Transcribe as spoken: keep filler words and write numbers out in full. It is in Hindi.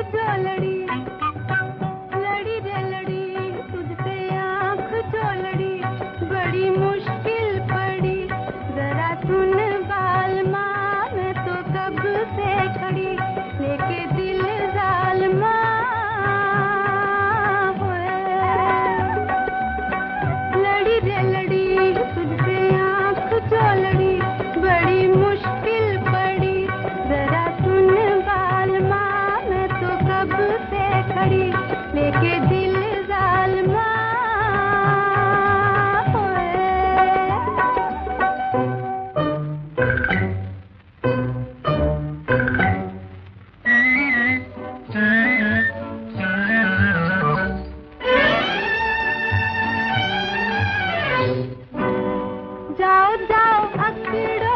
जो लड़ी, लड़ी रे लड़ी तुझसे आँख जो लड़ी, बड़ी मुश्किल पड़ी। जरा सुन बाल माँ, मैं तो कब से खड़ी लेके दिल जालमा। लड़ी रे लड़ी तुझसे आँख जो लड़ी, बड़ी मुश्किल पड़ी। जरा सुन बाल माँ, मैं तो कब से खड़ी लेके दिल जालमा। जाओ जाओ अकड़ो